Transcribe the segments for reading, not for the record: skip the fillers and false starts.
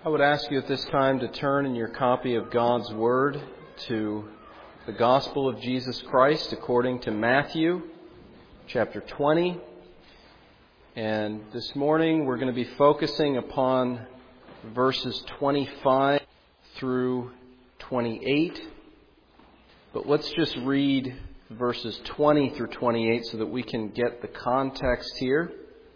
I would ask you at this time to turn in your copy of God's Word to the Gospel of Jesus Christ according to Matthew, chapter 20. And this morning we're going to be focusing upon verses 25 through 28. But let's just read verses 20 through 28 so that we can get the context here.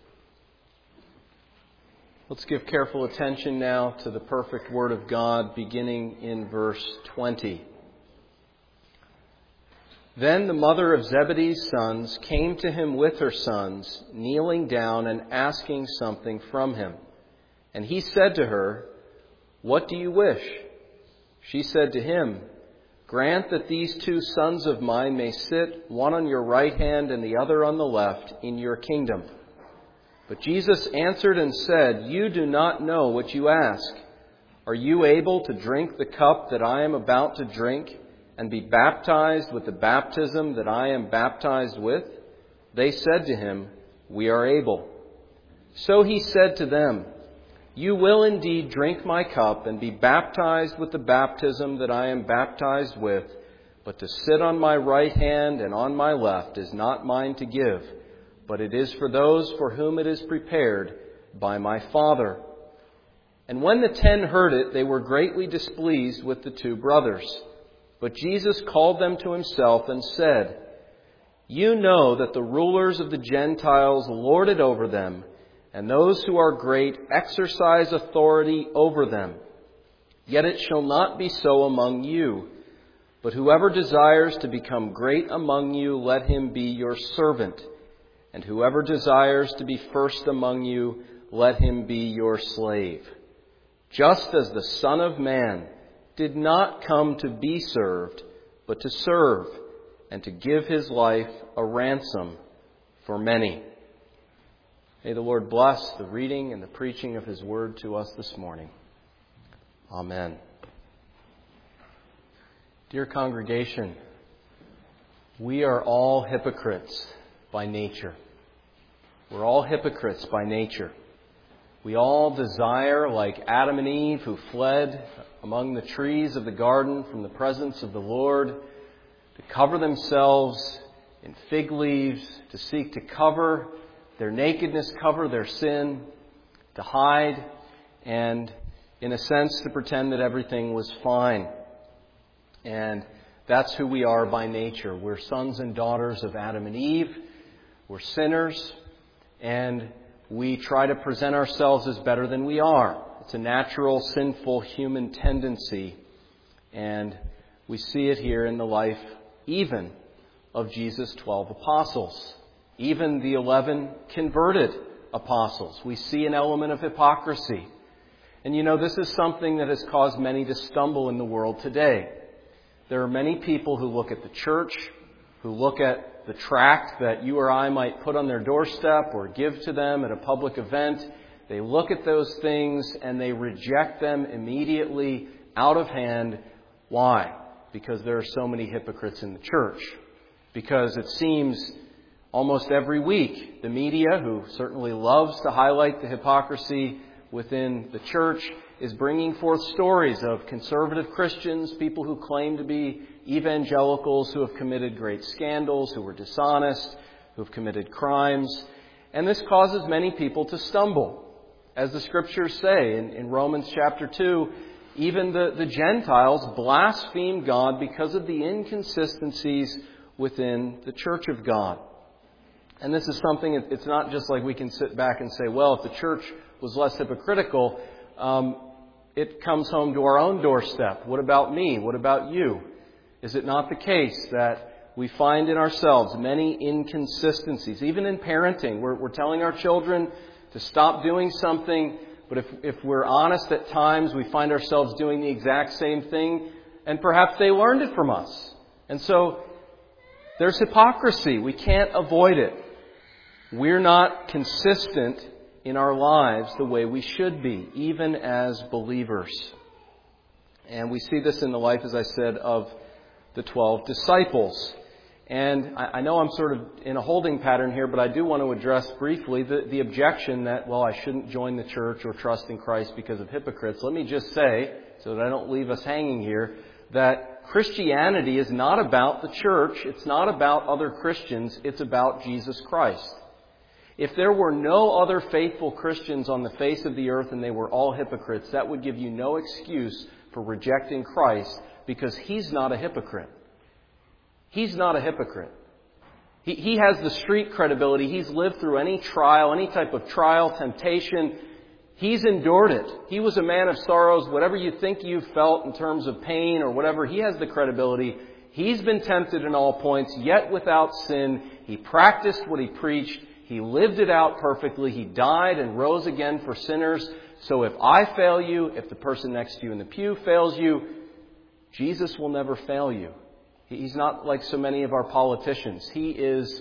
Let's give careful attention now to the perfect Word of God, beginning in verse 20. Then the mother of Zebedee's sons came to him with her sons, kneeling down and asking something from him. And he said to her, "What do you wish?" She said to him, "Grant that these 2 sons of mine may sit, one on your right hand and the other on the left, in your kingdom." But Jesus answered and said, "You do not know what you ask. Are you able to drink the cup that I am about to drink and be baptized with the baptism that I am baptized with?" They said to him, "We are able." So he said to them, "You will indeed drink my cup and be baptized with the baptism that I am baptized with, but to sit on my right hand and on my left is not mine to give, but it is for those for whom it is prepared by my Father." And when the 10 heard it, they were greatly displeased with the 2 brothers. But Jesus called them to himself and said, "You know that the rulers of the Gentiles lord it over them, and those who are great exercise authority over them. Yet it shall not be so among you. But whoever desires to become great among you, let him be your servant. And whoever desires to be first among you, let him be your slave. Just as the Son of Man did not come to be served, but to serve, and to give his life a ransom for many." May the Lord bless the reading and the preaching of his word to us this morning. Amen. Dear congregation, we are all hypocrites by nature. We're all hypocrites by nature. We all desire, like Adam and Eve, who fled among the trees of the garden from the presence of the Lord, to cover themselves in fig leaves, to seek to cover their nakedness, cover their sin, to hide, and in a sense to pretend that everything was fine. And that's who we are by nature. We're sons and daughters of Adam and Eve. We're sinners, and we try to present ourselves as better than we are. It's a natural, sinful human tendency, and we see it here in the life even of Jesus' 12 apostles. Even the 11 converted apostles. We see an element of hypocrisy. And you know, this is something that has caused many to stumble in the world today. There are many people who look at the church, who look at the tract that you or I might put on their doorstep or give to them at a public event. They look at those things and they reject them immediately out of hand. Why? Because there are so many hypocrites in the church. Because it seems almost every week the media, who certainly loves to highlight the hypocrisy within the church, is bringing forth stories of conservative Christians, people who claim to be evangelicals, who have committed great scandals, who were dishonest, who have committed crimes. And this causes many people to stumble. As the Scriptures say in Romans chapter 2, even the Gentiles blaspheme God because of the inconsistencies within the church of God. And this is something, it's not just like we can sit back and say, well, if the church was less hypocritical, it comes home to our own doorstep. What about me? What about you? Is it not the case that we find in ourselves many inconsistencies? Even in parenting, we're telling our children to stop doing something, but if we're honest at times, we find ourselves doing the exact same thing, and perhaps they learned it from us. And so there's hypocrisy. We can't avoid it. We're not consistent in our lives the way we should be, even as believers. And we see this in the life, as I said, of the 12 disciples. And I know I'm sort of in a holding pattern here, but I do want to address briefly the objection that, well, I shouldn't join the church or trust in Christ because of hypocrites. Let me just say, so that I don't leave us hanging here, that Christianity is not about the church. It's not about other Christians. It's about Jesus Christ. If there were no other faithful Christians on the face of the earth and they were all hypocrites, that would give you no excuse for rejecting Christ, because He's not a hypocrite. He's not a hypocrite. He has the street credibility. He's lived through any trial, any type of trial, temptation. He's endured it. He was a man of sorrows. Whatever you think you've felt in terms of pain or whatever, He has the credibility. He's been tempted in all points, yet without sin. He practiced what He preached. He lived it out perfectly. He died and rose again for sinners. So if I fail you, if the person next to you in the pew fails you, Jesus will never fail you. He's not like so many of our politicians. He is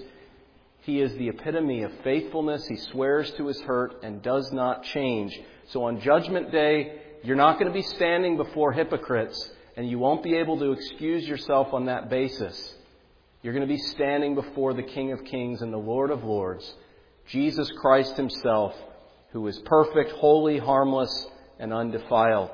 the epitome of faithfulness. He swears to His hurt and does not change. So on Judgment Day, you're not going to be standing before hypocrites, and you won't be able to excuse yourself on that basis. You're going to be standing before the King of Kings and the Lord of Lords, Jesus Christ Himself, who is perfect, holy, harmless, and undefiled.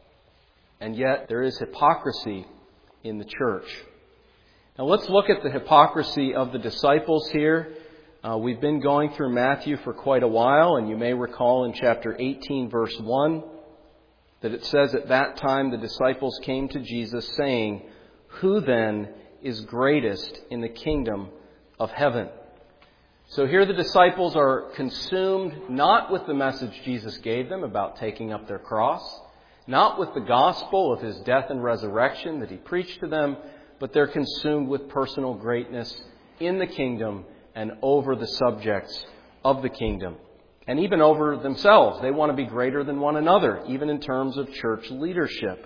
And yet there is hypocrisy in the church. Now let's look at the hypocrisy of the disciples here. We've been going through Matthew for quite a while, and you may recall in chapter 18, verse 1, that it says, "At that time the disciples came to Jesus, saying, 'Who then is greatest in the kingdom of heaven?'" So here the disciples are consumed not with the message Jesus gave them about taking up their cross, not with the gospel of His death and resurrection that He preached to them, but they're consumed with personal greatness in the kingdom and over the subjects of the kingdom. And even over themselves. They want to be greater than one another, even in terms of church leadership.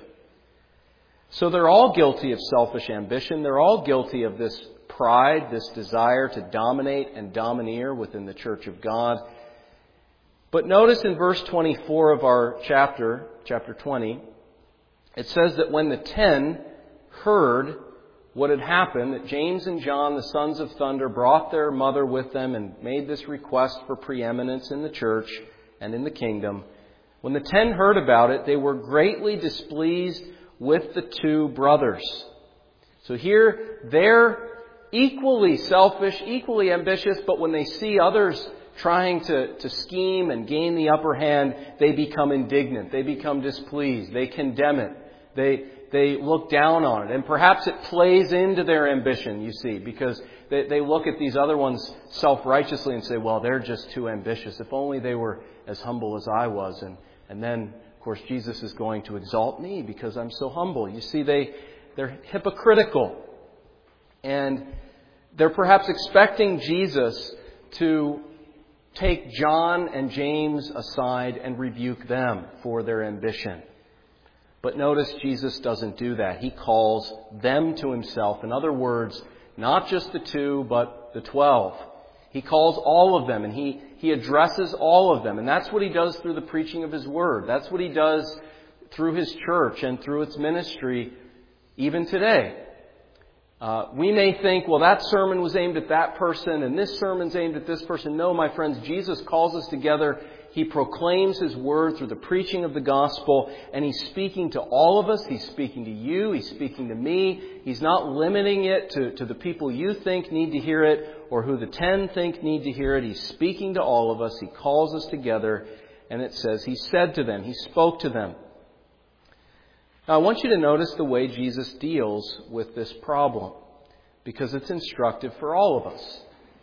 So they're all guilty of selfish ambition. They're all guilty of this pride, this desire to dominate and domineer within the church of God. But notice in verse 24 of our chapter 20, it says that when the 10 heard what had happened, that James and John, the sons of thunder, brought their mother with them and made this request for preeminence in the church and in the kingdom. When the 10 heard about it, they were greatly displeased with the two brothers. So here, they're equally selfish, equally ambitious, but when they see others trying to scheme and gain the upper hand, they become indignant. They become displeased. They condemn it. They look down on it. And perhaps it plays into their ambition, you see, because they look at these other ones self-righteously and say, well, they're just too ambitious. If only they were as humble as I was. And then, of course, Jesus is going to exalt me because I'm so humble. You see, they're hypocritical. And they're perhaps expecting Jesus to take John and James aside and rebuke them for their ambition. But notice Jesus doesn't do that. He calls them to Himself. In other words, not just the 2, but the 12. He calls all of them, and He addresses all of them. And that's what He does through the preaching of His Word. That's what He does through His church and through its ministry even today. We may think, well, that sermon was aimed at that person and this sermon's aimed at this person. No, my friends, Jesus calls us together. He proclaims His word through the preaching of the gospel, and He's speaking to all of us. He's speaking to you. He's speaking to me. He's not limiting it to the people you think need to hear it or who the 10 think need to hear it. He's speaking to all of us. He calls us together, and it says He said to them, He spoke to them. Now, I want you to notice the way Jesus deals with this problem, because it's instructive for all of us.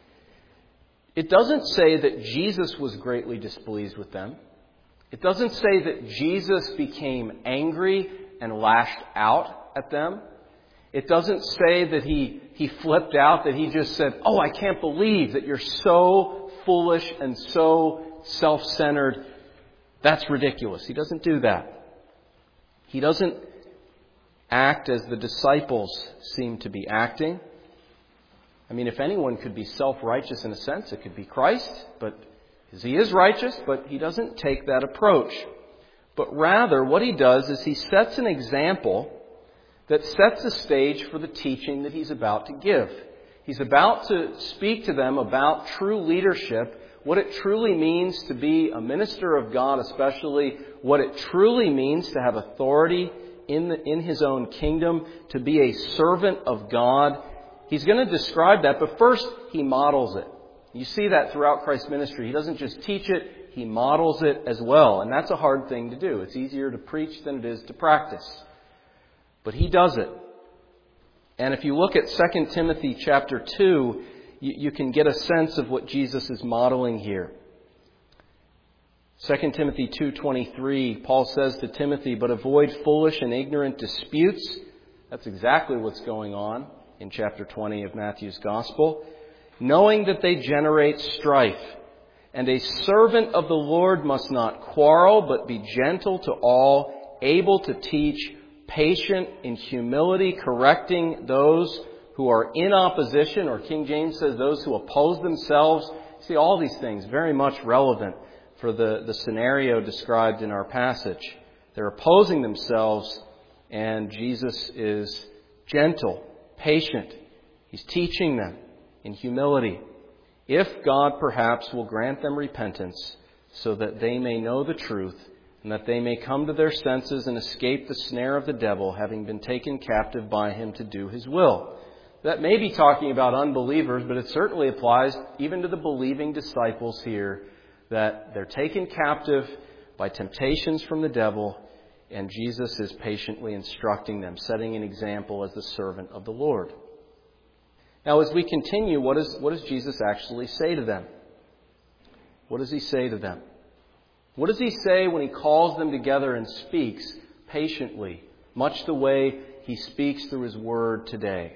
It doesn't say that Jesus was greatly displeased with them. It doesn't say that Jesus became angry and lashed out at them. It doesn't say that he flipped out, that He just said, oh, I can't believe that you're so foolish and so self-centered. That's ridiculous. He doesn't do that. He doesn't act as the disciples seem to be acting. I mean, if anyone could be self-righteous in a sense, it could be Christ, but He is righteous, but He doesn't take that approach. But rather, what He does is He sets an example that sets the stage for the teaching that He's about to give. He's about to speak to them about true leadership, what it truly means to be a minister of God, especially what it truly means to have authority in His own kingdom, to be a servant of God. He's going to describe that, but first He models it. You see that throughout Christ's ministry. He doesn't just teach it, He models it as well. And that's a hard thing to do. It's easier to preach than it is to practice. But He does it. And if you look at 2 Timothy chapter 2, you can get a sense of what Jesus is modeling here. 2 Timothy 2:23, Paul says to Timothy, "But avoid foolish and ignorant disputes." That's exactly what's going on in chapter 20 of Matthew's Gospel. "Knowing that they generate strife. And a servant of the Lord must not quarrel, but be gentle to all, able to teach, patient in humility, correcting those who are in opposition," or King James says those who oppose themselves. See, all these things very much relevant for the scenario described in our passage. They're opposing themselves, and Jesus is gentle, patient. He's teaching them in humility. If God perhaps will grant them repentance so that they may know the truth and that they may come to their senses and escape the snare of the devil, having been taken captive by him to do his will. That may be talking about unbelievers, but it certainly applies even to the believing disciples here, that they're taken captive by temptations from the devil, and Jesus is patiently instructing them, setting an example as the servant of the Lord. Now, as we continue, what does Jesus actually say to them? What does He say to them? What does He say when He calls them together and speaks patiently, much the way He speaks through His Word today?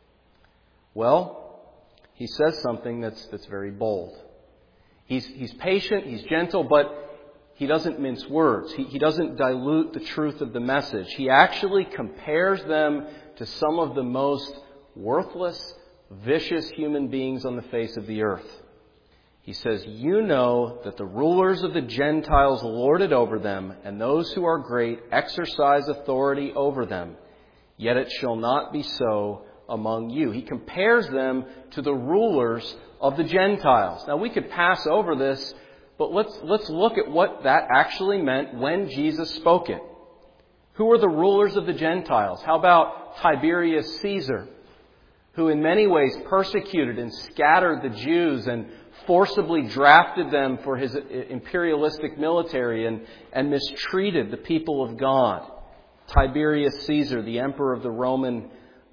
Well, He says something that's very bold. He's patient, He's gentle, but He doesn't mince words. He doesn't dilute the truth of the message. He actually compares them to some of the most worthless, vicious human beings on the face of the earth. He says, "You know that the rulers of the Gentiles lord it over them, and those who are great exercise authority over them. Yet it shall not be so among you." He compares them to the rulers of the Gentiles. Now, we could pass over this, but let's look at what that actually meant when Jesus spoke it. Who are the rulers of the Gentiles? How about Tiberius Caesar, who in many ways persecuted and scattered the Jews and forcibly drafted them for his imperialistic military and mistreated the people of God? Tiberius Caesar, the emperor of the Roman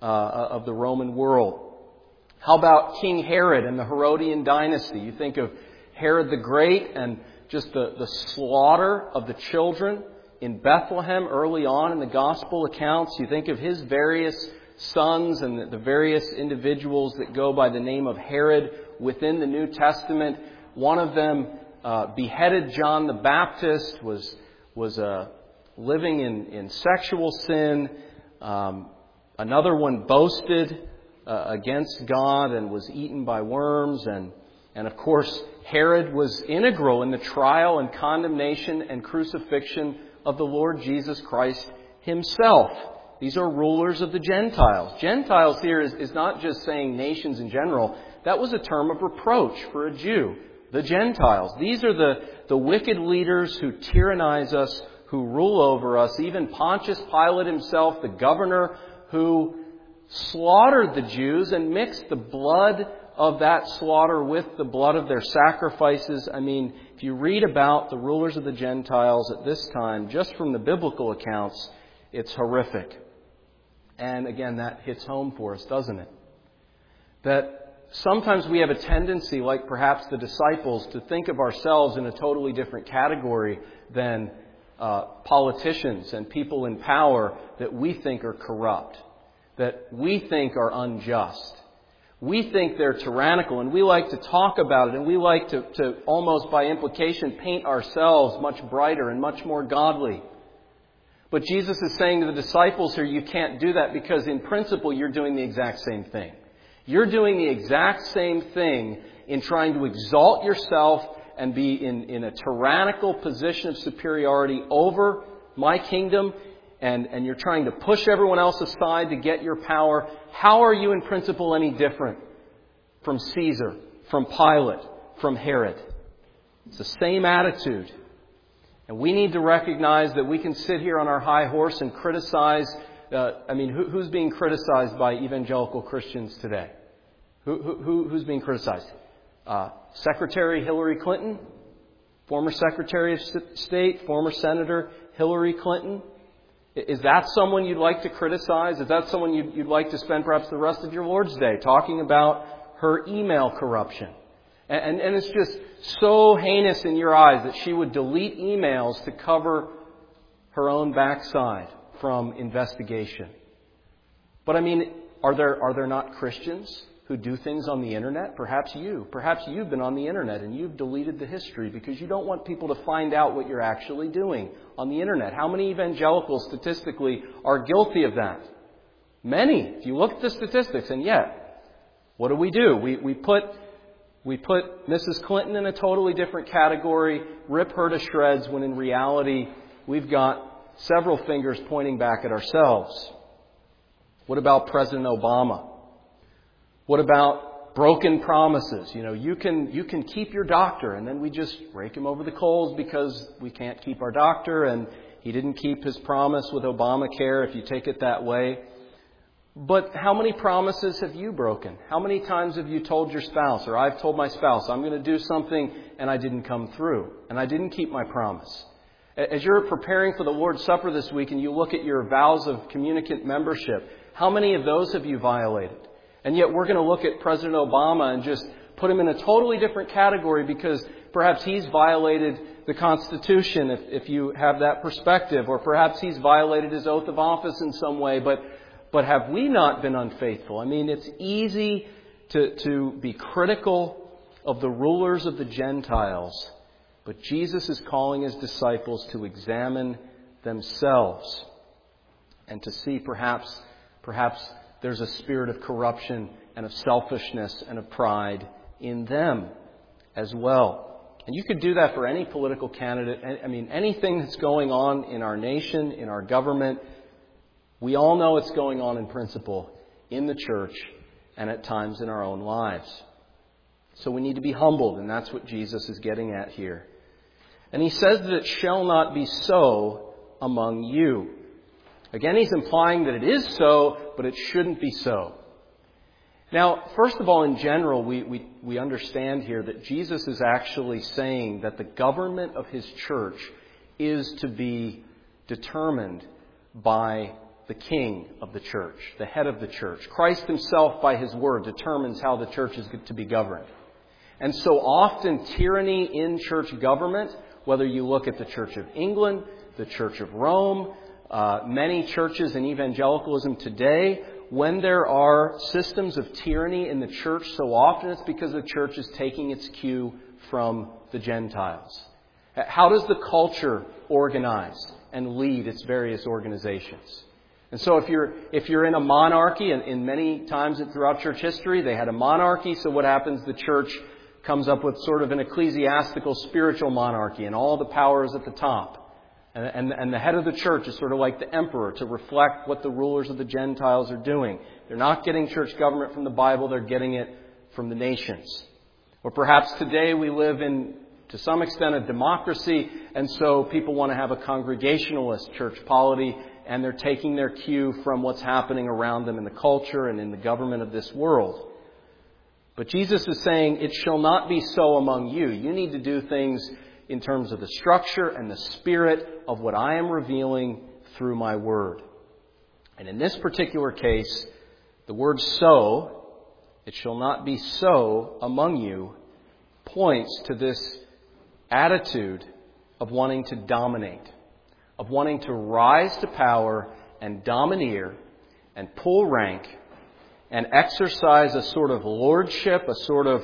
world. How about King Herod and the Herodian dynasty? You think of Herod the Great and just the slaughter of the children in Bethlehem early on in the gospel accounts. You think of his various sons and the various individuals that go by the name of Herod within the New Testament. One of them beheaded John the Baptist, was living in sexual sin. Another one boasted against God and was eaten by worms. And of course, Herod was integral in the trial and condemnation and crucifixion of the Lord Jesus Christ Himself. These are rulers of the Gentiles. Gentiles here is not just saying nations in general. That was a term of reproach for a Jew. The Gentiles. These are the wicked leaders who tyrannize us, who rule over us. Even Pontius Pilate himself, the governor, who slaughtered the Jews and mixed the blood of that slaughter with the blood of their sacrifices. I mean, if you read about the rulers of the Gentiles at this time, just from the biblical accounts, it's horrific. And again, that hits home for us, doesn't it? That sometimes we have a tendency, like perhaps the disciples, to think of ourselves in a totally different category than politicians and people in power that we think are corrupt, that we think are unjust. We think they're tyrannical, and we like to talk about it, and we like to almost by implication paint ourselves much brighter and much more godly. But Jesus is saying to the disciples here, you can't do that because in principle you're doing the exact same thing. You're doing the exact same thing in trying to exalt yourself and be in a tyrannical position of superiority over my kingdom, and you're trying to push everyone else aside to get your power. How are you in principle any different from Caesar, from Pilate, from Herod. It's the same attitude. And we need to recognize that we can sit here on our high horse and criticize. Who's being criticized by evangelical Christians today? Who's being criticized? Secretary Hillary Clinton, former Secretary of State, former Senator Hillary Clinton. Is that someone you'd like to criticize? Is that someone you'd like to spend perhaps the rest of your Lord's Day talking about her email corruption? And it's just so heinous in your eyes that she would delete emails to cover her own backside from investigation. But are there not Christians who do things on the internet? Perhaps you've been on the internet and you've deleted the history because you don't want people to find out what you're actually doing on the internet. How many evangelicals statistically are guilty of that? Many, if you look at the statistics. And yet, what do? We put Mrs. Clinton in a totally different category, rip her to shreds, when in reality we've got several fingers pointing back at ourselves. What about President Obama? What about broken promises? You can keep your doctor, and then we just rake him over the coals because we can't keep our doctor, and he didn't keep his promise with Obamacare, if you take it that way. But how many promises have you broken? How many times have you told your spouse, or I've told my spouse, I'm going to do something, and I didn't come through, and I didn't keep my promise? As you're preparing for the Lord's Supper this week and you look at your vows of communicant membership, how many of those have you violated? And yet we're going to look at President Obama and just put him in a totally different category because perhaps he's violated the Constitution, if you have that perspective, or perhaps he's violated his oath of office in some way. But have we not been unfaithful? It's easy to be critical of the rulers of the Gentiles, but Jesus is calling his disciples to examine themselves and to see perhaps there's a spirit of corruption and of selfishness and of pride in them as well. And you could do that for any political candidate. Anything that's going on in our nation, in our government. We all know it's going on in principle in the church and at times in our own lives. So we need to be humbled, and that's what Jesus is getting at here. And he says that it shall not be so among you. Again, he's implying that it is so, but it shouldn't be so. Now, first of all, in general, we understand here that Jesus is actually saying that the government of his church is to be determined by the king of the church, the head of the church. Christ himself, by his word, determines how the church is to be governed. And so often tyranny in church government, whether you look at the Church of England, the Church of Rome, many churches in evangelicalism today, when there are systems of tyranny in the church, so often it's because the church is taking its cue from the Gentiles. How does the culture organize and lead its various organizations? And so if you're in a monarchy, and in many times throughout church history, they had a monarchy, so what happens? The church comes up with sort of an ecclesiastical spiritual monarchy, and all the power is at the top. And the head of the church is sort of like the emperor to reflect what the rulers of the Gentiles are doing. They're not getting church government from the Bible, they're getting it from the nations. Or perhaps today we live in, to some extent, a democracy, and so people want to have a congregationalist church polity, and they're taking their cue from what's happening around them in the culture and in the government of this world. But Jesus is saying, it shall not be so among you. You need to do things in terms of the structure and the spirit of what I am revealing through my word. And in this particular case, the word so, it shall not be so among you, points to this attitude of wanting to dominate, of wanting to rise to power and domineer and pull rank and exercise a sort of lordship, a sort of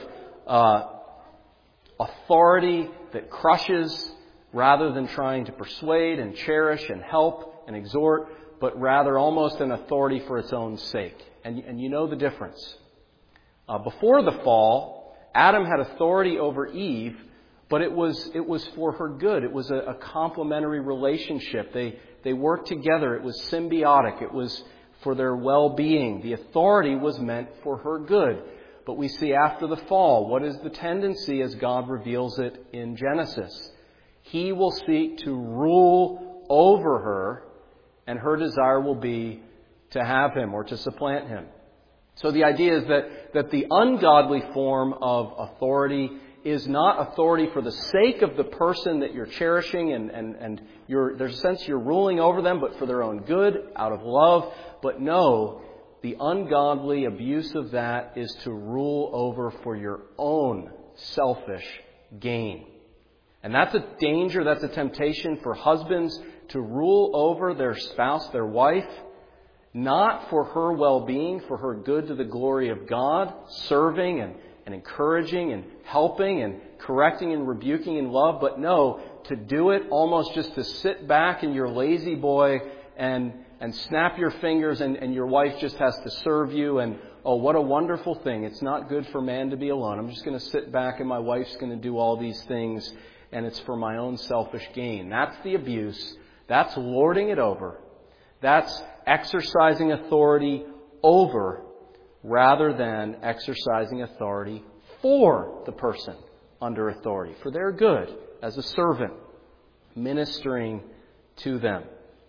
authority that crushes rather than trying to persuade and cherish and help and exhort, but rather almost an authority for its own sake. And you know the difference. Before the fall, Adam had authority over Eve, but it was for her good. It was a complementary relationship. They worked together. It was symbiotic. It was for their well-being. The authority was meant for her good. But we see after the fall, what is the tendency as God reveals it in Genesis? He will seek to rule over her, and her desire will be to have him or to supplant him. So the idea is that the ungodly form of authority is not authority for the sake of the person that you're cherishing and there's a sense you're ruling over them, but for their own good, out of love. But no, the ungodly abuse of that is to rule over for your own selfish gain. And that's a danger, that's a temptation for husbands to rule over their spouse, their wife, not for her well-being, for her good to the glory of God, serving and encouraging and helping and correcting and rebuking in love, but no, to do it almost just to sit back in your lazy boy and snap your fingers and your wife just has to serve you and, oh, what a wonderful thing. It's not good for man to be alone. I'm just going to sit back and my wife's going to do all these things and it's for my own selfish gain. That's the abuse. That's lording it over. That's exercising authority over rather than exercising authority for the person under authority, for their good, as a servant, ministering to them.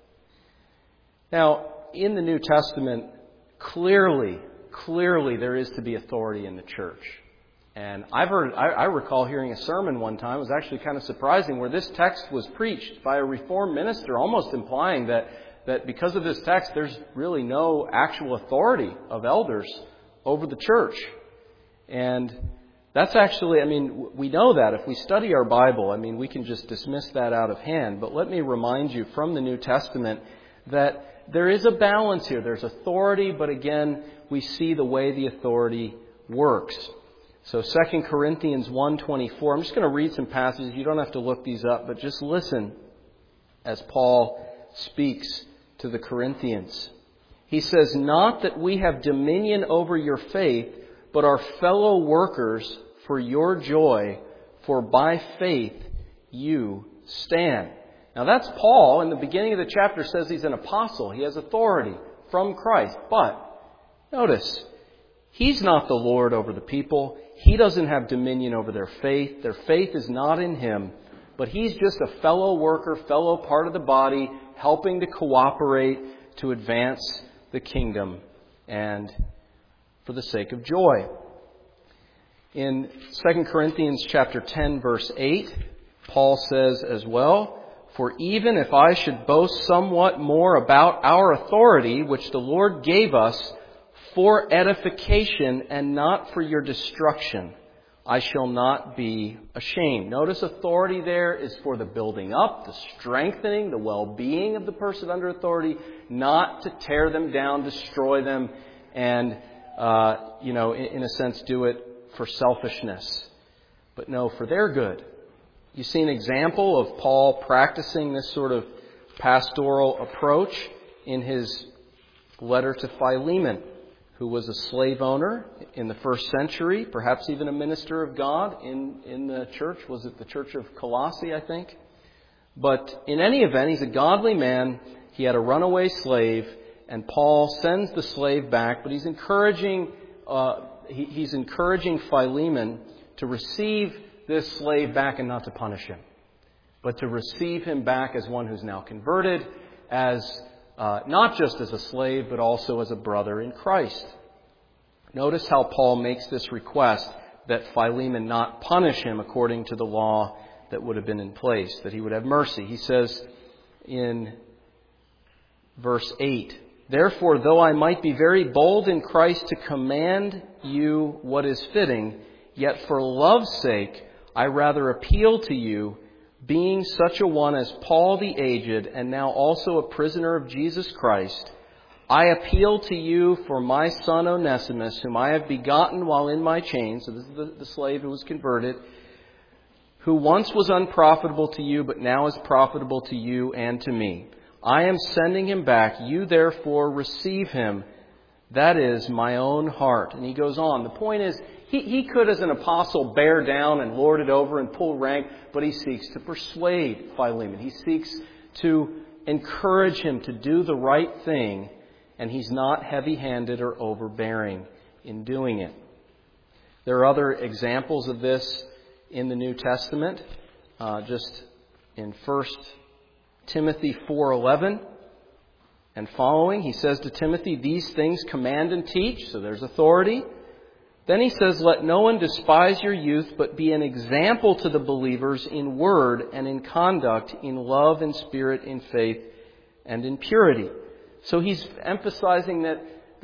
Now, in the New Testament, clearly there is to be authority in the church. And I recall hearing a sermon one time, it was actually kind of surprising, where this text was preached by a Reformed minister, almost implying that because of this text, there's really no actual authority of elders over the church. And that's actually, we know that. If we study our Bible, we can just dismiss that out of hand. But let me remind you from the New Testament that there is a balance here. There's authority, but again, we see the way the authority works. So 2 Corinthians 1:24, I'm just going to read some passages. You don't have to look these up, but just listen as Paul speaks to the Corinthians. He says, "Not that we have dominion over your faith, but are fellow workers for your joy, for by faith you stand." Now that's Paul. In the beginning of the chapter says he's an apostle. He has authority from Christ. But notice, he's not the Lord over the people. He doesn't have dominion over their faith. Their faith is not in him. But he's just a fellow worker, fellow part of the body, helping to cooperate to advance the kingdom and for the sake of joy. In 2 Corinthians chapter 10, verse 8, Paul says as well, "For even if I should boast somewhat more about our authority, which the Lord gave us for edification and not for your destruction, I shall not be ashamed." Notice authority there is for the building up, the strengthening, the well-being of the person under authority, not to tear them down, destroy them, and, in a sense, do it for selfishness. But no, for their good. You see an example of Paul practicing this sort of pastoral approach in his letter to Philemon, who was a slave owner in the first century, perhaps even a minister of God in the church. Was it the church of Colossae, I think? But in any event, he's a godly man. He had a runaway slave, and Paul sends the slave back, but he's encouraging Philemon to receive this slave back and not to punish him, but to receive him back as one who's now converted, as not just as a slave, but also as a brother in Christ. Notice how Paul makes this request that Philemon not punish him according to the law that would have been in place, that he would have mercy. He says in verse 8, "Therefore, though I might be very bold in Christ to command you what is fitting, yet for love's sake I rather appeal to you, being such a one as Paul the aged, and now also a prisoner of Jesus Christ, I appeal to you for my son Onesimus, whom I have begotten while in my chains." So this is the slave who was converted, "who once was unprofitable to you, but now is profitable to you and to me. I am sending him back. You therefore receive him. That is my own heart." And he goes on. The point is, he could, as an apostle, bear down and lord it over and pull rank, but he seeks to persuade Philemon. He seeks to encourage him to do the right thing, and he's not heavy-handed or overbearing in doing it. There are other examples of this in the New Testament. Just in 1 Timothy 4:11 and following, he says to Timothy, "These things command and teach," so there's authority. Then he says, "Let no one despise your youth, but be an example to the believers in word and in conduct, in love and spirit, in faith and in purity." So he's emphasizing that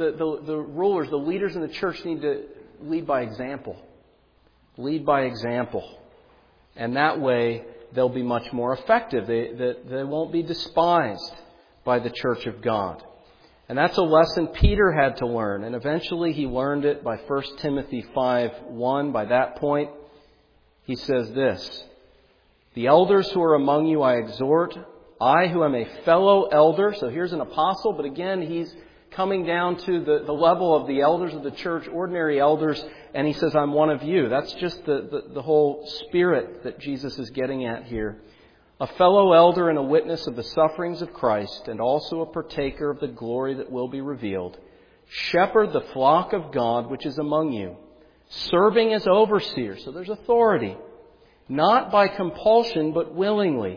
the rulers, the leaders in the church need to lead by example. Lead by example. And that way they'll be much more effective. They won't be despised by the church of God. And that's a lesson Peter had to learn. And eventually he learned it by 1 Timothy 5:1. By that point, he says this, "The elders who are among you I exhort, I who am a fellow elder." So here's an apostle, but again, he's coming down to the level of the elders of the church, ordinary elders, and he says, "I'm one of you." That's just the whole spirit that Jesus is getting at here. "A fellow elder and a witness of the sufferings of Christ, and also a partaker of the glory that will be revealed. Shepherd the flock of God which is among you, serving as overseer." So there's authority. "Not by compulsion, but willingly.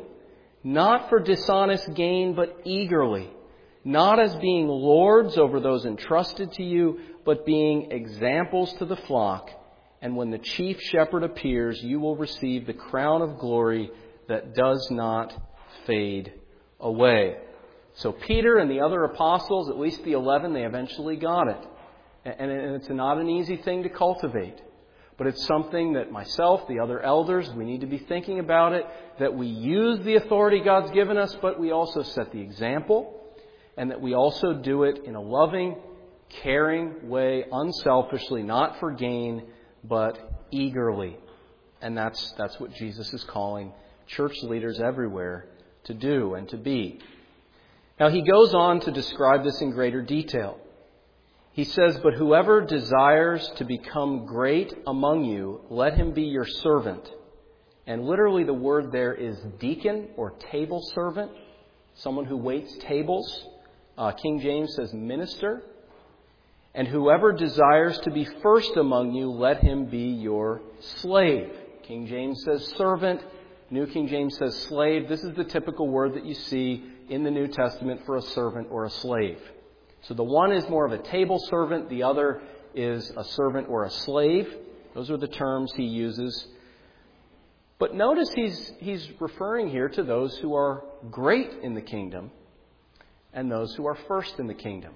Not for dishonest gain, but eagerly. Not as being lords over those entrusted to you, but being examples to the flock. And when the chief shepherd appears, you will receive the crown of glory that does not fade away." So Peter and the other apostles, at least the 11, they eventually got it. And it's not an easy thing to cultivate. But it's something that myself, the other elders, we need to be thinking about it, that we use the authority God's given us, but we also set the example, and that we also do it in a loving, caring way, unselfishly, not for gain, but eagerly. And that's what Jesus is calling church leaders everywhere to do and to be. Now he goes on to describe this in greater detail. He says, "But whoever desires to become great among you, let him be your servant." And literally the word there is deacon or table servant, someone who waits tables. King James says minister. "And whoever desires to be first among you, let him be your slave." King James says servant. New King James says slave. This is the typical word that you see in the New Testament for a servant or a slave. So the one is more of a table servant. The other is a servant or a slave. Those are the terms he uses. But notice he's referring here to those who are great in the kingdom and those who are first in the kingdom.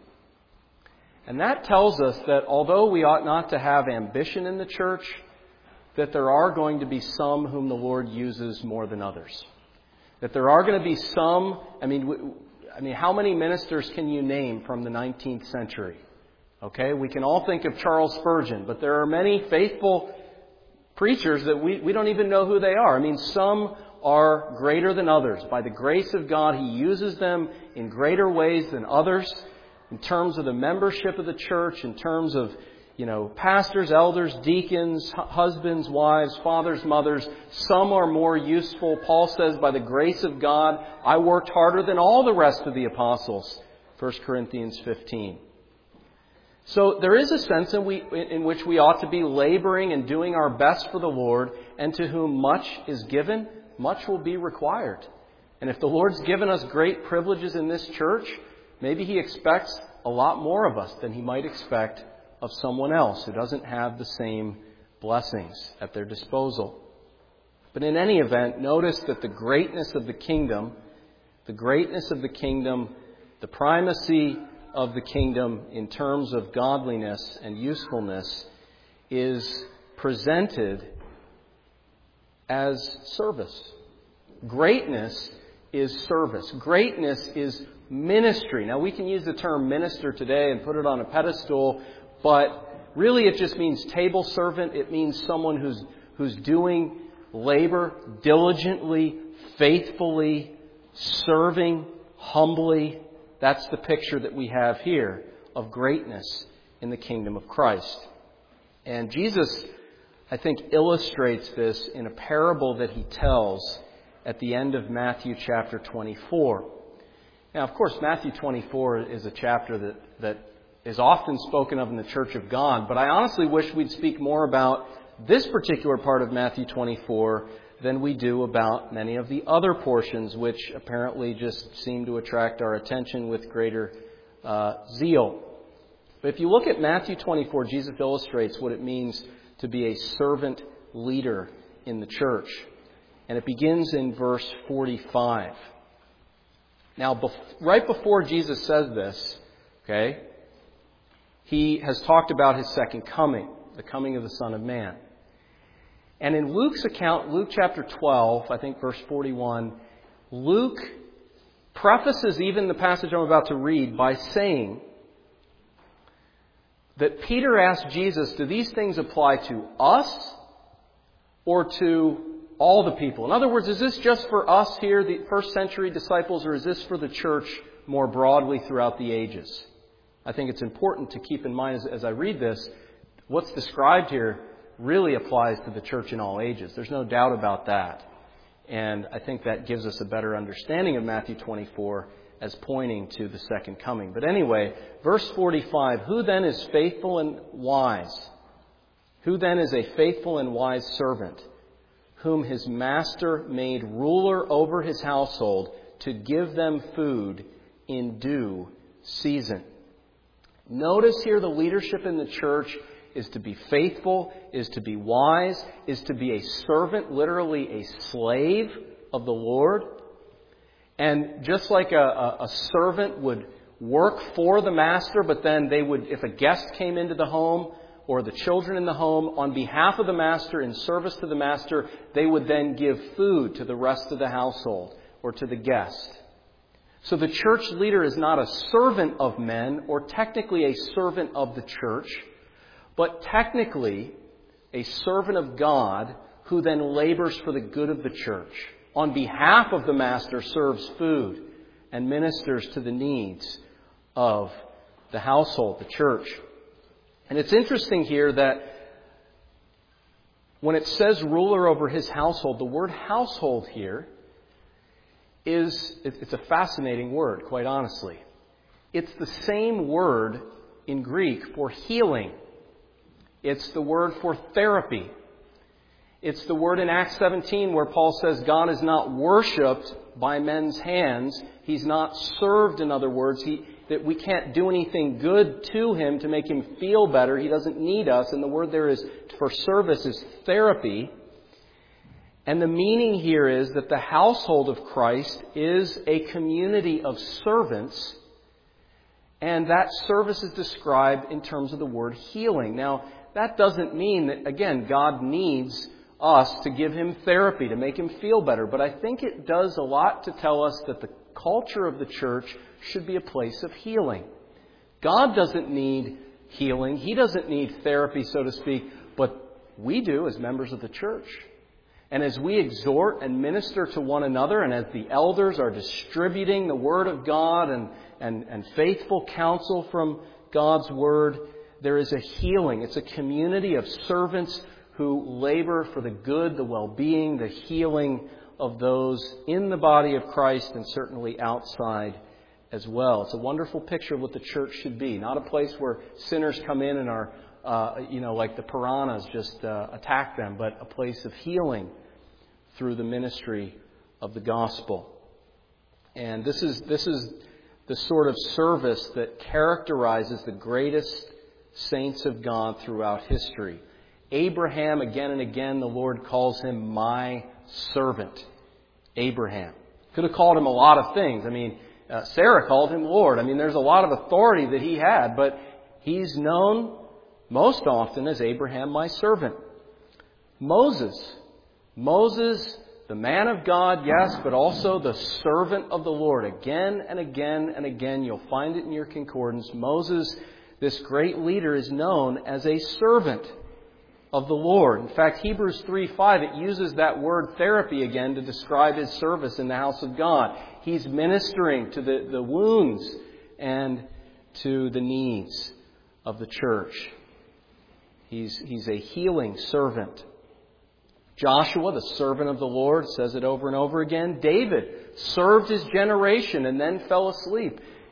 And that tells us that although we ought not to have ambition in the church, that there are going to be some whom the Lord uses more than others. That there are going to be some, I mean, how many ministers can you name from the 19th century? Okay, we can all think of Charles Spurgeon, but there are many faithful preachers that we don't even know who they are. I mean, some are greater than others. By the grace of God, He uses them in greater ways than others in terms of the membership of the church, in terms of, pastors, elders, deacons, husbands, wives, fathers, mothers. Some are more useful. Paul says, by the grace of God, I worked harder than all the rest of the apostles. 1 Corinthians 15. So there is a sense in which we ought to be laboring and doing our best for the Lord, and to whom much is given, much will be required. And if the Lord's given us great privileges in this church, maybe He expects a lot more of us than He might expect of someone else who doesn't have the same blessings at their disposal. But in any event, notice that the greatness of the kingdom, the primacy of the kingdom in terms of godliness and usefulness is presented as service. Greatness is service. Greatness is ministry. Now, we can use the term minister today and put it on a pedestal, but really it just means table servant. It means someone who's doing labor diligently, faithfully, serving humbly. That's the picture that we have here of greatness in the kingdom of Christ. And Jesus, I think, illustrates this in a parable that He tells at the end of Matthew chapter 24. Now, of course, Matthew 24 is a chapter that is often spoken of in the Church of God. But I honestly wish we'd speak more about this particular part of Matthew 24 than we do about many of the other portions, which apparently just seem to attract our attention with greater zeal. But if you look at Matthew 24, Jesus illustrates what it means to be a servant leader in the church. And it begins in verse 45. Now, right before Jesus says this, okay, he has talked about his second coming, the coming of the Son of Man. And in Luke's account, Luke chapter 12, I think verse 41, Luke prefaces even the passage I'm about to read by saying that Peter asked Jesus, do these things apply to us or to all the people? In other words, is this just for us here, the first century disciples, or is this for the church more broadly throughout the ages? I think it's important to keep in mind as I read this, what's described here really applies to the church in all ages. There's no doubt about that. And I think that gives us a better understanding of Matthew 24 as pointing to the second coming. But anyway, verse 45, who then is faithful and wise? Who then is a faithful and wise servant, whom his master made ruler over his household to give them food in due season? Notice here the leadership in the church is to be faithful, is to be wise, is to be a servant, literally a slave of the Lord. And just like a servant would work for the master, but then they would, if a guest came into the home or the children in the home, on behalf of the master, in service to the master, they would then give food to the rest of the household or to the guest. So the church leader is not a servant of men or technically a servant of the church, but technically a servant of God who then labors for the good of the church. On behalf of the master, serves food and ministers to the needs of the household, the church. And it's interesting here that when it says ruler over his household, the word household here it's a fascinating word, quite honestly. It's the same word in Greek for healing. It's the word for therapy. It's the word in Acts 17 where Paul says God is not worshipped by men's hands. He's not served, in other words. That we can't do anything good to him to make him feel better. He doesn't need us. And the word there is for service is therapy. And the meaning here is that the household of Christ is a community of servants. And that service is described in terms of the word healing. Now, that doesn't mean that, again, God needs us to give him therapy, to make him feel better. But I think it does a lot to tell us that the culture of the church should be a place of healing. God doesn't need healing. He doesn't need therapy, so to speak. But we do as members of the church. And as we exhort and minister to one another, and as the elders are distributing the Word of God and faithful counsel from God's Word, there is a healing. It's a community of servants who labor for the good, the well-being, the healing of those in the body of Christ and certainly outside as well. It's a wonderful picture of what the church should be. Not a place where sinners come in and are, like the piranhas just attack them, but a place of healing through the ministry of the gospel. And this is the sort of service that characterizes the greatest saints of God throughout history. Abraham, again and again, the Lord calls him my servant. Abraham. Could have called him a lot of things. I mean, Sarah called him Lord. I mean, there's a lot of authority that he had, but he's known most often as Abraham, my servant. Moses, the man of God, yes, but also the servant of the Lord. Again and again and again, you'll find it in your concordance. Moses, this great leader, is known as a servant of the Lord. In fact, Hebrews 3:5, it uses that word therapy again to describe his service in the house of God. He's ministering to the wounds and to the needs of the church. He's a healing servant. Joshua, the servant of the Lord, says it over and over again. David served his generation and then fell asleep.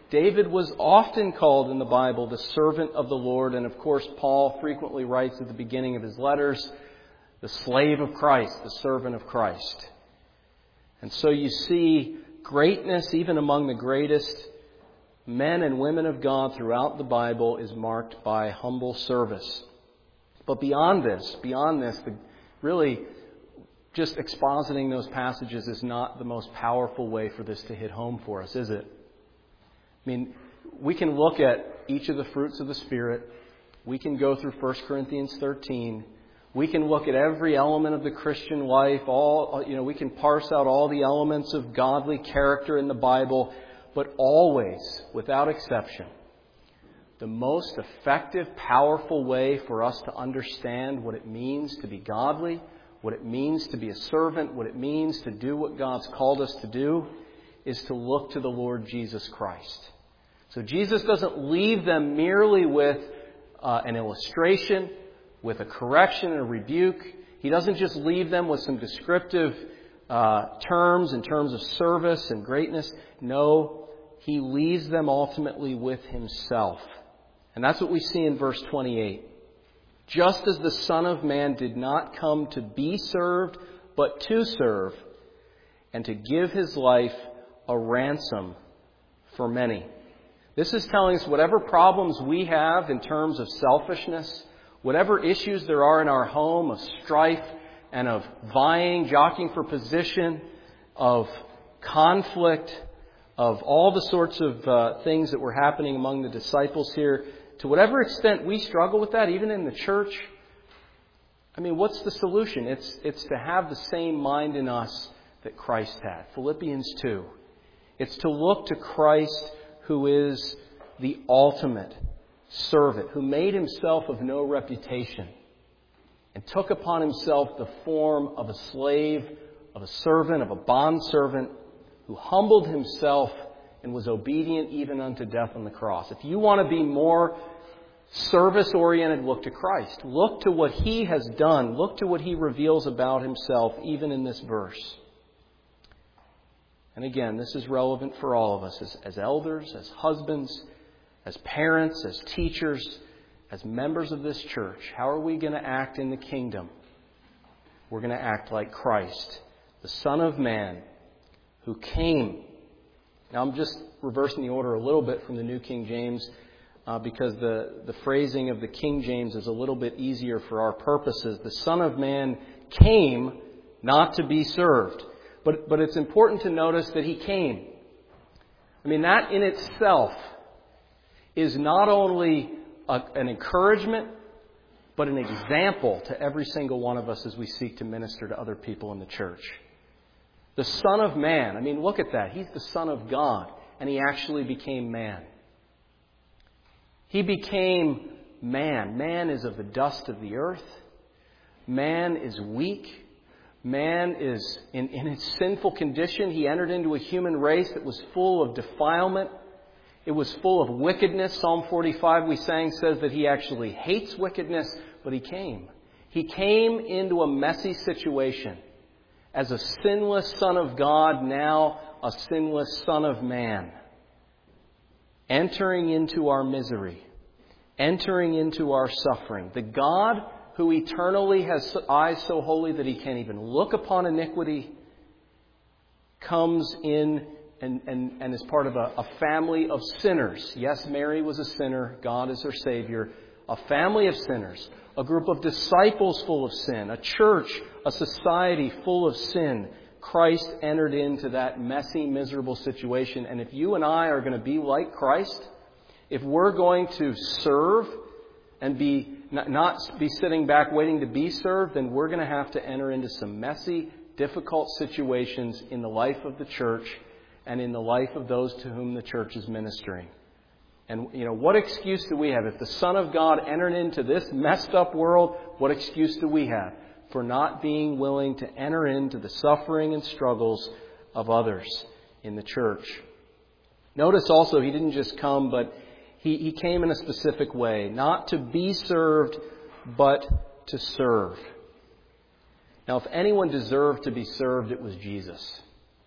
David was often called in the Bible the servant of the Lord. And of course, Paul frequently writes at the beginning of his letters, the slave of Christ, the servant of Christ. And so you see greatness, even among the greatest men and women of God throughout the Bible, is marked by humble service. But beyond this, really just expositing those passages is not the most powerful way for this to hit home for us, is it? I mean, we can look at each of the fruits of the Spirit. We can go through 1 Corinthians 13. We can look at every element of the Christian life. We can parse out all the elements of godly character in the Bible. But always, without exception, the most effective, powerful way for us to understand what it means to be godly, what it means to be a servant, what it means to do what God's called us to do, is to look to the Lord Jesus Christ. So Jesus doesn't leave them merely with an illustration, with a correction and a rebuke. He doesn't just leave them with some descriptive terms in terms of service and greatness. No, He leaves them ultimately with Himself. And that's what we see in verse 28. Just as the Son of Man did not come to be served, but to serve, and to give His life a ransom for many. This is telling us whatever problems we have in terms of selfishness, whatever issues there are in our home of strife and of vying, jockeying for position, of conflict, of all the sorts of things that were happening among the disciples here, to whatever extent we struggle with that, even in the church, I mean, what's the solution? It's to have the same mind in us that Christ had. Philippians 2. It's to look to Christ, who is the ultimate servant, who made Himself of no reputation and took upon Himself the form of a slave, of a servant, of a bondservant, who humbled Himself and was obedient even unto death on the cross. If you want to be more service-oriented, look to Christ. Look to what He has done. Look to what He reveals about Himself, even in this verse. And again, this is relevant for all of us as elders, as husbands, as parents, as teachers, as members of this church. How are we going to act in the kingdom? We're going to act like Christ, the Son of Man, who came. Now I'm just reversing the order a little bit from the New King James because the phrasing of the King James is a little bit easier for our purposes. The Son of Man came not to be served. But it's important to notice that He came. I mean, that in itself is not only an encouragement, but an example to every single one of us as we seek to minister to other people in the church. The Son of Man, I mean, look at that. He's the Son of God, and He actually became man. He became man. Man is of the dust of the earth. Man is weak. Man is in its sinful condition. He entered into a human race that was full of defilement. It was full of wickedness. Psalm 45 we sang says that He actually hates wickedness, but He came. He came into a messy situation as a sinless Son of God, now a sinless Son of Man, entering into our misery, entering into our suffering. The God who eternally has eyes so holy that He can't even look upon iniquity, comes in and is part of a family of sinners. Yes, Mary was a sinner. God is her Savior. A family of sinners. A group of disciples full of sin. A church, a society full of sin. Christ entered into that messy, miserable situation. And if you and I are going to be like Christ, if we're going to serve and not be sitting back waiting to be served, then we're going to have to enter into some messy, difficult situations in the life of the church and in the life of those to whom the church is ministering. And, what excuse do we have? If the Son of God entered into this messed up world, what excuse do we have for not being willing to enter into the suffering and struggles of others in the church? Notice also, He didn't just come, but He came in a specific way, not to be served, but to serve. Now, if anyone deserved to be served, it was Jesus.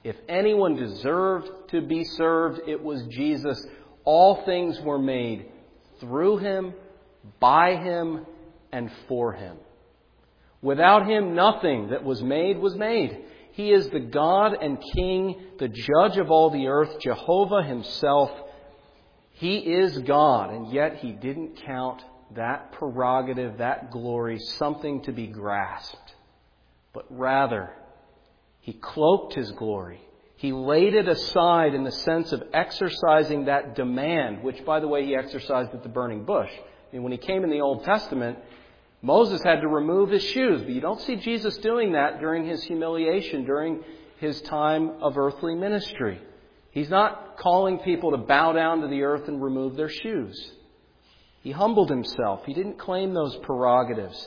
If anyone deserved to be served, it was Jesus. All things were made through Him, by Him, and for Him. Without Him, nothing that was made was made. He is the God and King, the judge of all the earth, Jehovah Himself. He is God, and yet He didn't count that prerogative, that glory, something to be grasped. But rather, He cloaked His glory. He laid it aside in the sense of exercising that demand, which, by the way, He exercised at the burning bush. I mean, when He came in the Old Testament, Moses had to remove his shoes, but you don't see Jesus doing that during His humiliation, during His time of earthly ministry. He's not calling people to bow down to the earth and remove their shoes. He humbled Himself. He didn't claim those prerogatives.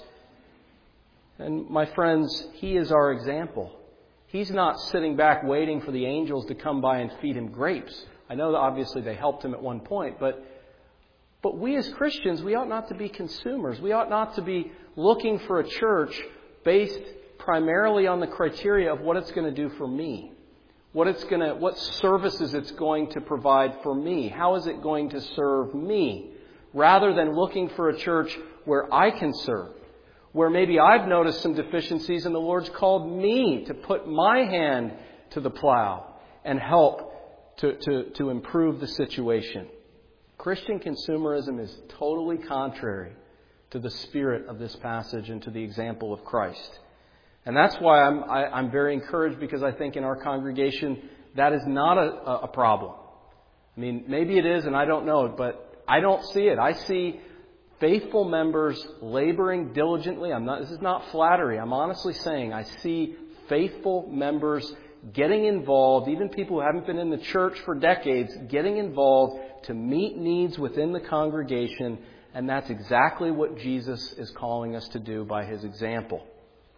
And my friends, He is our example. He's not sitting back waiting for the angels to come by and feed Him grapes. I know that obviously they helped Him at one point, but we as Christians, we ought not to be consumers. We ought not to be looking for a church based primarily on the criteria of what it's going to do for me. What services it's going to provide for me. How is it going to serve me? Rather than looking for a church where I can serve. Where maybe I've noticed some deficiencies and the Lord's called me to put my hand to the plow and help to improve the situation. Christian consumerism is totally contrary to the spirit of this passage and to the example of Christ. And that's why I'm very encouraged, because I think in our congregation that is not a problem. I mean, maybe it is and I don't know it, but I don't see it. I see faithful members laboring diligently. This is not flattery. I'm honestly saying I see faithful members getting involved, even people who haven't been in the church for decades, getting involved to meet needs within the congregation. And that's exactly what Jesus is calling us to do by His example.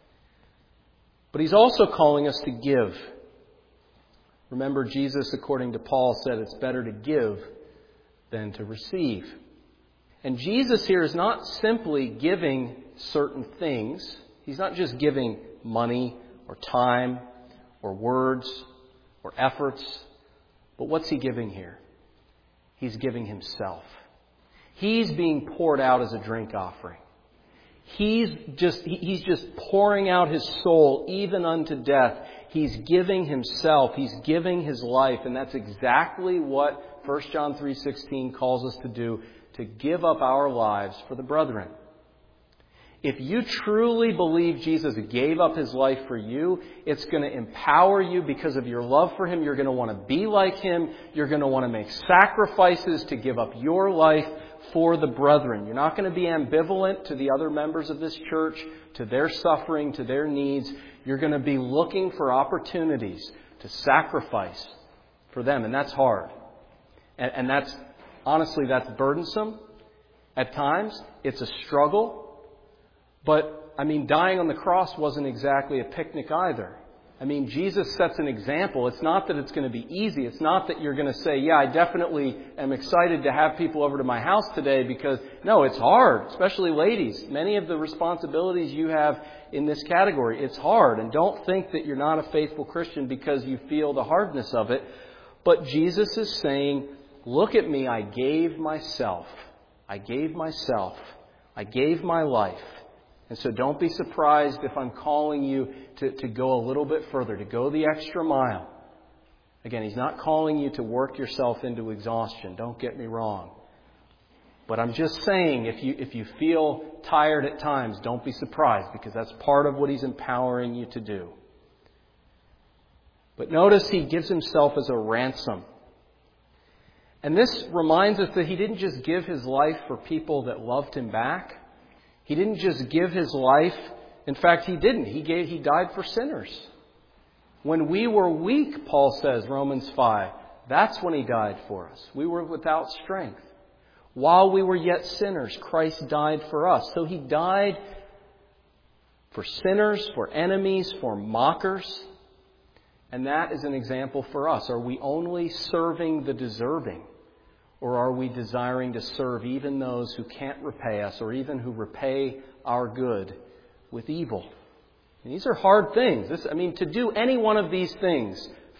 But He's also calling us to give. Remember, Jesus, according to Paul, said it's better to give than to receive. And Jesus here is not simply giving certain things. He's not just giving money or time or words or efforts. But what's He giving here? He's giving Himself. He's being poured out as a drink offering. He's just pouring out His soul even unto death. He's giving Himself. He's giving His life. And that's exactly what 1 John 3:16 calls us to do, to give up our lives for the brethren. If you truly believe Jesus gave up His life for you, it's going to empower you because of your love for Him. You're going to want to be like Him. You're going to want to make sacrifices to give up your life for the brethren. You're not going to be ambivalent to the other members of this church, to their suffering, to their needs. You're going to be looking for opportunities to sacrifice for them. And that's hard. And that's, honestly, that's burdensome at times. It's a struggle. But, dying on the cross wasn't exactly a picnic either. Jesus sets an example. It's not that it's going to be easy. It's not that you're going to say, yeah, I definitely am excited to have people over to my house today, because, no, it's hard, especially ladies. Many of the responsibilities you have in this category, it's hard. And don't think that you're not a faithful Christian because you feel the hardness of it. But Jesus is saying, look at me, I gave myself. I gave myself. I gave my life. And so don't be surprised if I'm calling you to go a little bit further, to go the extra mile. Again, He's not calling you to work yourself into exhaustion. Don't get me wrong. But I'm just saying, if you feel tired at times, don't be surprised, because that's part of what He's empowering you to do. But notice He gives Himself as a ransom. And this reminds us that He didn't just give His life for people that loved Him back. He didn't just give His life. In fact, He didn't. He died for sinners. When we were weak, Paul says, Romans 5, that's when He died for us. We were without strength. While we were yet sinners, Christ died for us. So He died for sinners, for enemies, for mockers. And that is an example for us. Are we only serving the deserving? Or are we desiring to serve even those who can't repay us, or even who repay our good with evil? And these are hard things. To do any one of these things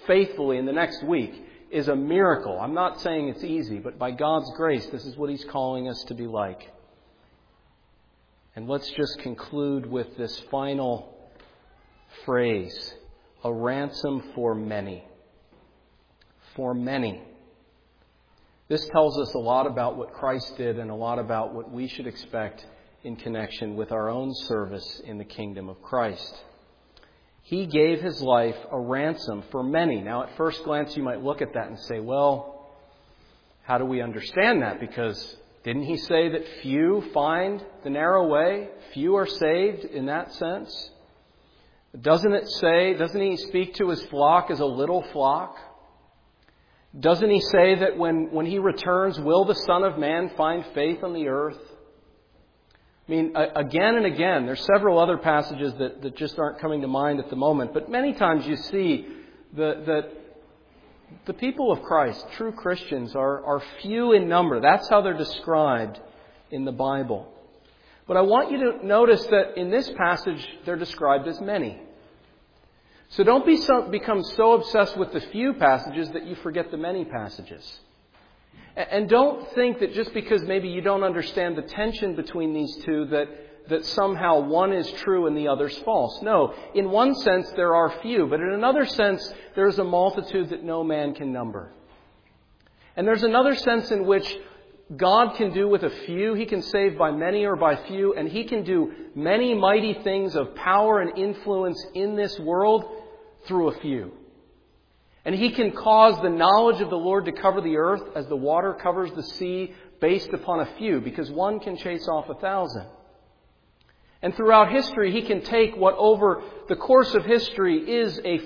faithfully in the next week is a miracle. I'm not saying it's easy, but by God's grace, this is what He's calling us to be like. And let's just conclude with this final phrase, a ransom for many. For many. This tells us a lot about what Christ did and a lot about what we should expect in connection with our own service in the kingdom of Christ. He gave His life a ransom for many. Now, at first glance, you might look at that and say, well, how do we understand that? Because didn't He say that few find the narrow way? Few are saved in that sense? Doesn't He speak to His flock as a little flock? Doesn't He say that when He returns, will the Son of Man find faith on the earth? I mean, again and again, there's several other passages that just aren't coming to mind at the moment, but many times you see that the people of Christ, true Christians, are few in number. That's how they're described in the Bible. But I want you to notice that in this passage, they're described as many. So don't become so obsessed with the few passages that you forget the many passages. And don't think that just because maybe you don't understand the tension between these two, that somehow one is true and the other's false. No, in one sense there are few, but in another sense there's a multitude that no man can number. And there's another sense in which God can do with a few. He can save by many or by few, and He can do many mighty things of power and influence in this world through a few. And He can cause the knowledge of the Lord to cover the earth as the water covers the sea based upon a few, because one can chase off 1,000. And throughout history, He can take what over the course of history is a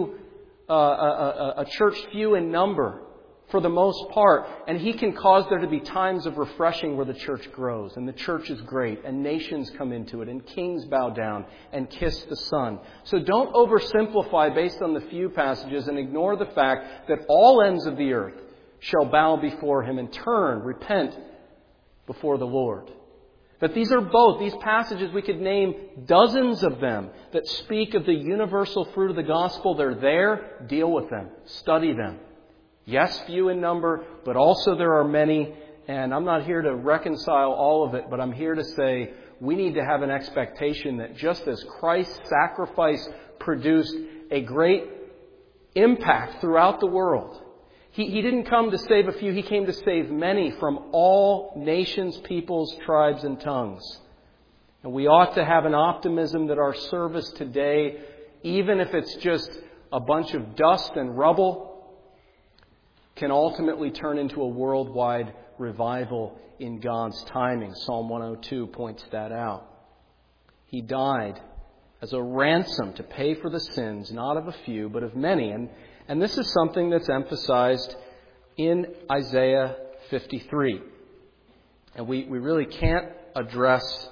church few in number for the most part, and He can cause there to be times of refreshing where the church grows, and the church is great, and nations come into it, and kings bow down and kiss the Son. So don't oversimplify based on the few passages and ignore the fact that all ends of the earth shall bow before Him and repent before the Lord. But these passages, we could name dozens of them that speak of the universal fruit of the gospel. They're there. Deal with them. Study them. Yes, few in number, but also there are many. And I'm not here to reconcile all of it, but I'm here to say we need to have an expectation that just as Christ's sacrifice produced a great impact throughout the world, He didn't come to save a few. He came to save many from all nations, peoples, tribes, and tongues. And we ought to have an optimism that our service today, even if it's just a bunch of dust and rubble, can ultimately turn into a worldwide revival in God's timing. Psalm 102 points that out. He died as a ransom to pay for the sins, not of a few, but of many. And this is something that's emphasized in Isaiah 53. And we really can't address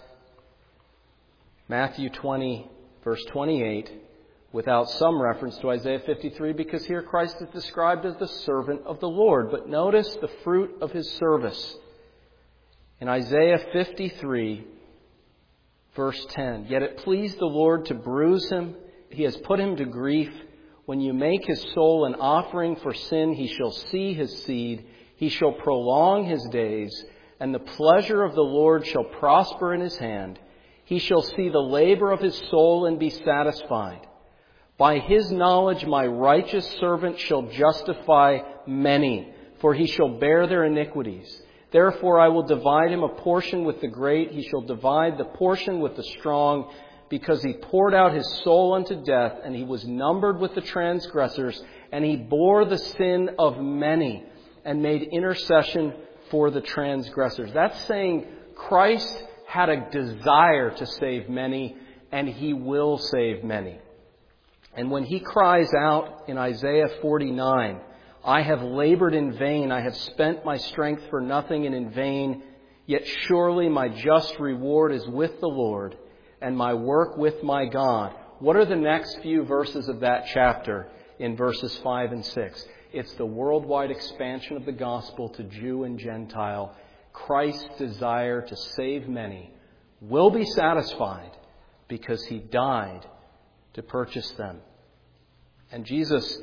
Matthew 20, verse 28, without some reference to Isaiah 53, because here Christ is described as the servant of the Lord. But notice the fruit of His service. In Isaiah 53, verse 10, "Yet it pleased the Lord to bruise Him. He has put Him to grief. When you make His soul an offering for sin, He shall see His seed. He shall prolong His days, and the pleasure of the Lord shall prosper in His hand. He shall see the labor of His soul and be satisfied. By His knowledge my righteous servant shall justify many, for he shall bear their iniquities. Therefore I will divide him a portion with the great. He shall divide the portion with the strong, because he poured out his soul unto death, and he was numbered with the transgressors, and he bore the sin of many, and made intercession for the transgressors." That's saying Christ had a desire to save many, and He will save many. And when He cries out in Isaiah 49, "I have labored in vain, I have spent my strength for nothing and in vain, yet surely my just reward is with the Lord, and my work with my God." What are the next few verses of that chapter in verses 5 and 6? It's the worldwide expansion of the gospel to Jew and Gentile. Christ's desire to save many will be satisfied because He died to purchase them. And Jesus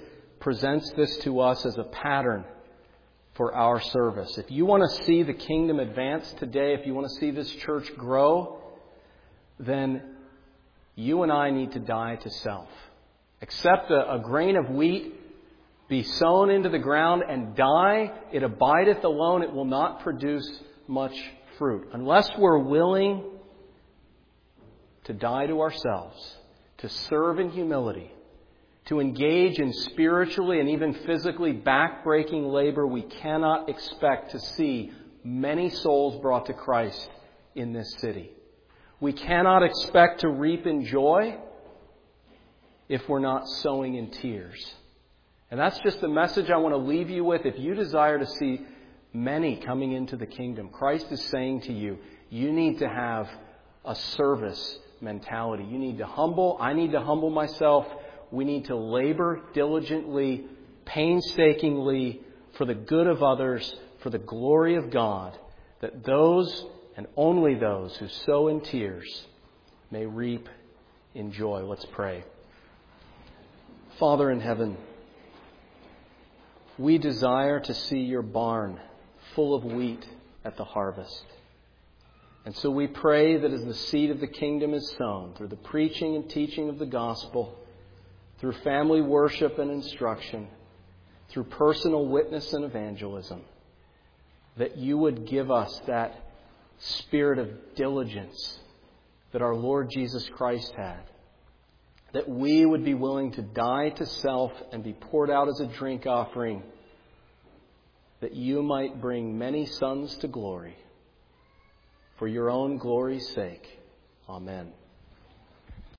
presents this to us as a pattern for our service. If you want to see the kingdom advance today, if you want to see this church grow, then you and I need to die to self. Accept a grain of wheat, be sown into the ground and die. It abideth alone. It will not produce much fruit. Unless we're willing to die to ourselves, to serve in humility, to engage in spiritually and even physically back-breaking labor, we cannot expect to see many souls brought to Christ in this city. We cannot expect to reap in joy if we're not sowing in tears. And that's just the message I want to leave you with. If you desire to see many coming into the kingdom, Christ is saying to you, you need to have a service mentality. You need to humble. I need to humble myself. We need to labor diligently, painstakingly, for the good of others, for the glory of God, that those and only those who sow in tears may reap in joy. Let's pray. Father in heaven, we desire to see your barn full of wheat at the harvest. And so we pray that as the seed of the kingdom is sown through the preaching and teaching of the gospel, through family worship and instruction, through personal witness and evangelism, that you would give us that spirit of diligence that our Lord Jesus Christ had, that we would be willing to die to self and be poured out as a drink offering, that you might bring many sons to glory. For your own glory's sake. Amen.